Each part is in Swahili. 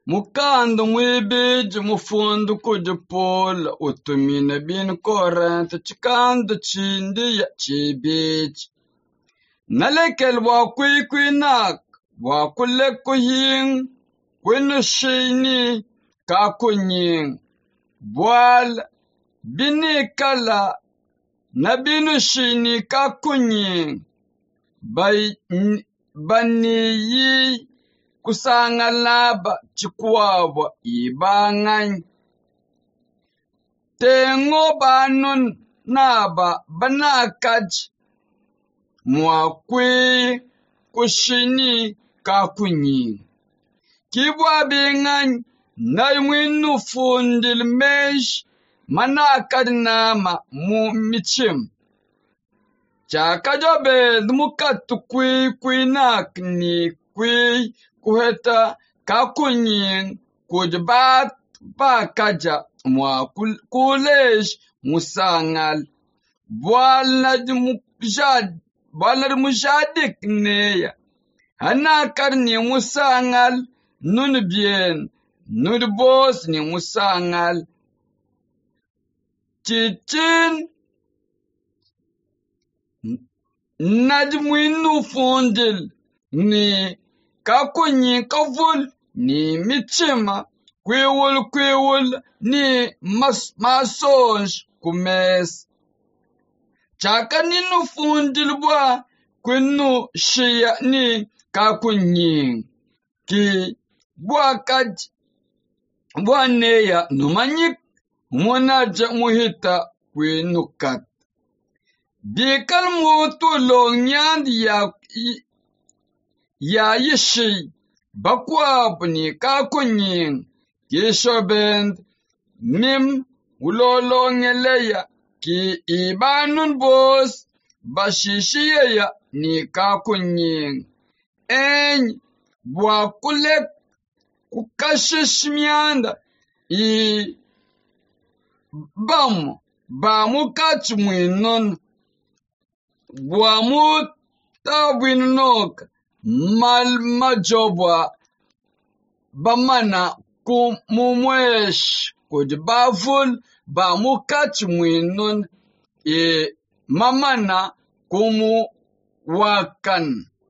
Mukando mwibiji mufundu kujipola utumine binu korente chikando chindi ya chibiji. Nalekel wakwinak wakule kuhing kwinu shini kakunying bwal bini kala na binu shini kakunying baniyi kusangalaba chikuwawa ibangany tengo banun naba banakaj mwakwi kushini kakunying kibwa bingany na mwinu fundil mesh manakad nama mu michim chaka jobe mukatu kwinak ni kuheta kakunying kujbat bakaja mwa kulesh musangal bwalad mujadik neya hanakar ni musangal nun bien nun bos ni musangal chichin najmuinu fundil ni kakunyi kavul ni michima kwewul ni masonj kumes chaka ninu fundil bwa kwenu shia ni kakunyi ki bwa neya numanyik munaja muhita kwenukat bikal mutu lonyand ya yishi bakwab ni kakunyin kishobend mim ulolongeleya ki ibanun bos bashishiya ni kakunyin bwakulek kukashishmianda bamukach mwinon bwamut tabwinok mal majobwa bamana kumumwesh kujbaful bamukach mwinon mamana kumu wakan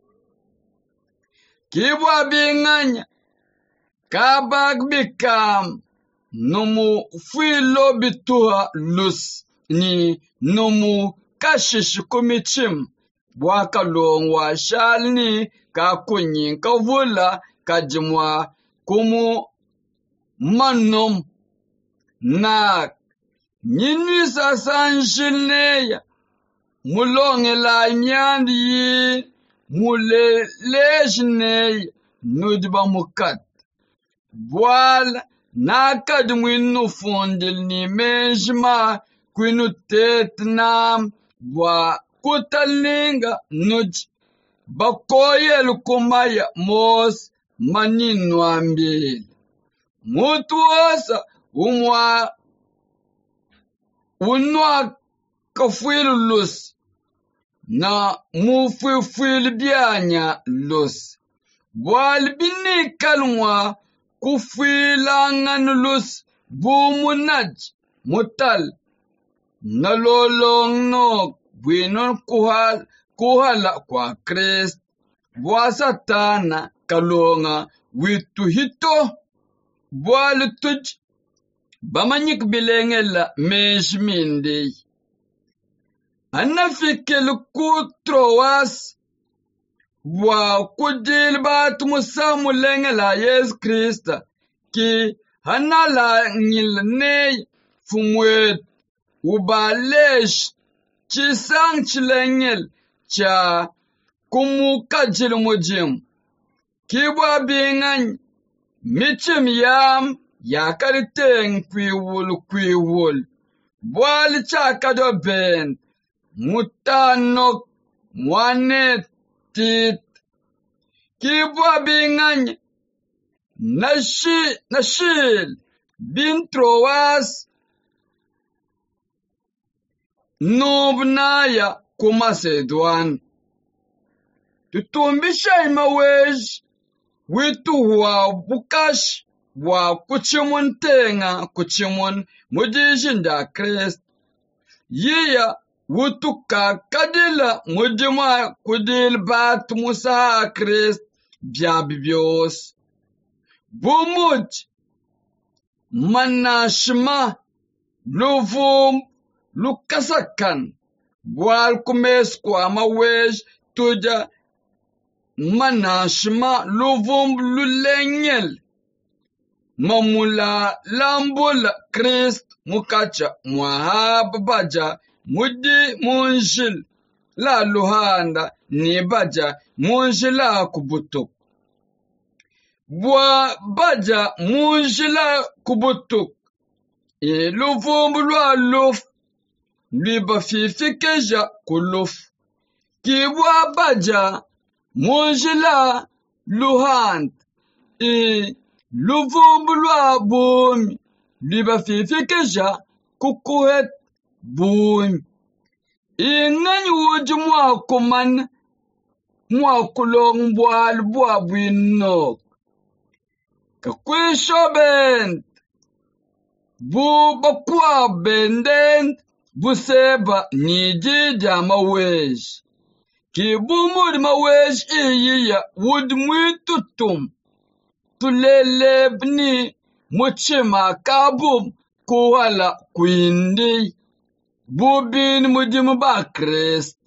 kibwa binganya kabag bikam numu filo bituha lus ni numu kashish kumichim bwaka longwa shalni kakunyin kavula kajimwa kumu manum nak nyinwi sasanshilneya mulonge la nyandi yi muleleshneya nudba mukat bwala nakad mwinu fundil ni menjma kwinu tetnam bwa kutalninga nuj bakoyel kumaya mos maninwambil mutuosa unwa kafwil lus na mufwil bianya lus bwal bini kalwa kufwilangan lus bumunaj mutal nalolong nok bwinon kuhala kwa Krist bwa satana kalonga witu hito bwal tuj bamanyik bilengela meshmindey anafikel kutrowas bwa kujil bat musamu lengela Yesu Krista ki hanala ngilney fumwet ubalesh chisang chilengel cha kumukajil mujim kibwa bingany michim yam yakariteng kwiwul bwal chakado ben mutanok mwanet tit kibwa bingany nashil bintrowas nubnaya kumasedwan tutumbisha imawej witu wa bukash wa kuchimun tenga kuchimun mujishinda Christ. Yiya wutuka kadila mujima kudil bat musa Christ biabibios. Bumuj manashma luvum lukasakan bual kumes kwa mawej tuja manashma luvum lulenyel mamula lambula Christ mukacha muhab baja mudi munshil la luhanda ni baja munshil la kubutuk bwa baja munshil la kubutuk luvum lwa luf liba fifi keja kuluf kibwa baja munshil la luhand luvumulwa bumi liba fifi keja kukuhet bumi ingani wuji mwakuman mwakulong bwal bwa bwinok kakwisho bent bu bakwa benden buseba nijija mawej ki bumud mawej iyiya wud mwitutum tulelebni muchima kabum kuwala kuindi bubin mudimu ba Christ